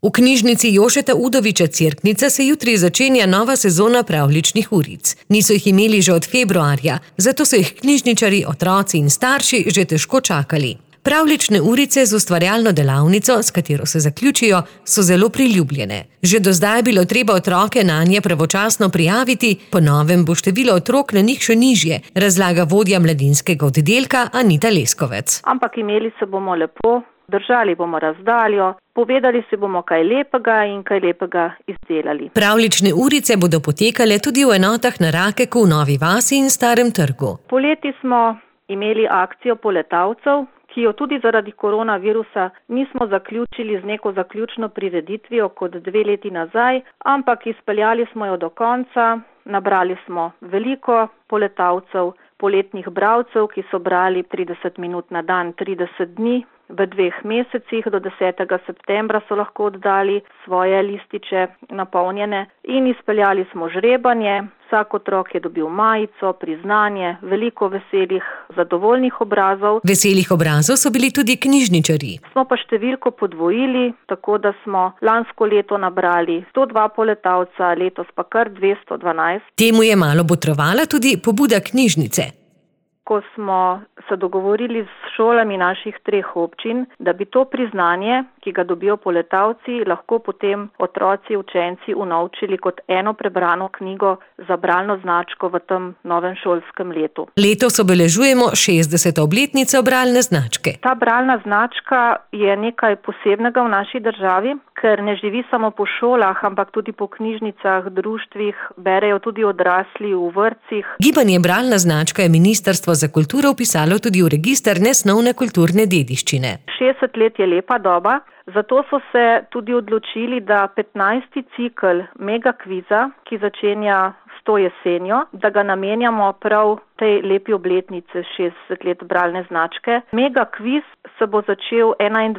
V knjižnici Jožeta Udoviča Cerknica se jutri začenja nova sezona pravljičnih uric. Niso jih imeli že od februarja, zato so jih knjižničarji, otroci in starši že težko čakali. Pravljične urice z ustvarjalno delavnico, s katero se zaključijo, so zelo priljubljene. Že do zdaj je bilo treba otroke nanje pravočasno prijaviti, po novem bo število otrok na njih še nižje, razlaga vodja mladinskega oddelka Anita Leskovec. Ampak imeli se bomo lepo, držali bomo razdaljo, povedali si bomo kaj lepega in kaj lepega izdelali. Pravljične urice bodo potekale tudi v enotah na Rakeku v Novi vasi in Starem trgu. Poleti smo imeli akcijo poletavcev, ki jo tudi zaradi koronavirusa nismo zaključili z neko zaključno prireditvijo kot 2 leti nazaj, ampak izpeljali smo jo do konca, nabrali smo veliko poletavcev, poletnih bralcev, ki so brali 30 minut na dan, 30 dni. V 2 mesecih do 10. septembra so lahko oddali svoje lističe napolnjene in izpeljali smo žrebanje. Vsak otrok je dobil majico, priznanje, veliko veselih, zadovoljnih obrazov. Veselih obrazov so bili tudi knjižničarji. Smo pa številko podvojili, tako da smo lansko leto nabrali 102 poletavca, letos pa kar 212. Temu je malo botrovala tudi pobuda knjižnice. Ko smo se dogovorili s šolami naših 3 občin, da bi to priznanje, ki ga dobijo poletavci, lahko potem otroci, učenci unovčili kot eno prebrano knjigo za bralno značko v tem novem šolskem letu. Letos obeležujemo 60. obletnico bralne značke. Ta bralna značka je nekaj posebnega v naši državi, ker ne živi samo po šolah, ampak tudi po knjižnicah, društvih, berejo tudi odrasli v vrtcih. Gibanje Bralna značka je Ministrstvo za kulturo vpisalo tudi v register nesnovne kulturne dediščine. 60 let je lepa doba, zato so se tudi odločili, da 15. cikel megakviza, ki začenja s to jesenjo, da ga namenjamo prav tej lepi obletnici 60 let bralne značke. Megakviz se bo začel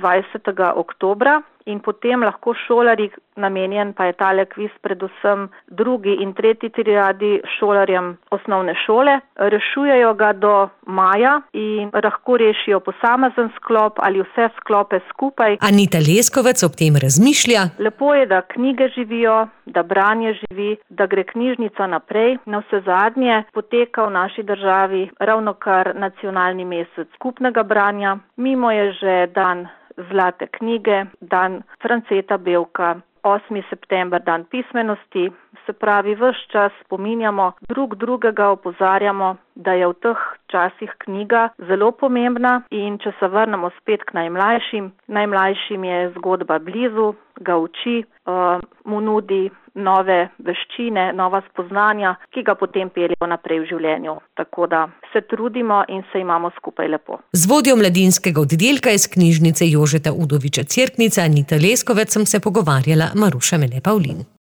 21. oktobra in potem lahko šolarji, namenjen pa je tale kviz predvsem 2. in 3. triadi šolarjem osnovne šole, rešujejo ga do maja in lahko rešijo posamezen sklop ali vse sklope skupaj. Anita Leskovec ob tem razmišlja. Lepo je, da knjige živijo, da branje živi, da gre knjižnica naprej. Navsezadnje poteka v naši državi ravnokar nacionalni mesec skupnega branja. Mimo je že dan Zlate knjige, dan Franceta Bevka, 8. september, dan pismenosti. Se pravi, ves čas spominjamo, drug drugega opozarjamo, da je v teh časih knjiga zelo pomembna. In če se vrnemo spet k najmlajšim, najmlajšim je zgodba blizu, ga uči, mu nudi nove veščine, nova spoznanja, ki ga potem peljejo naprej v življenju. Tako da se trudimo in se imamo skupaj lepo. Z vodjo mladinskega oddelka iz knjižnice Jožeta Udoviča Cerknica Anita Leskovec sem se pogovarjala Maruša Mele Pavlin.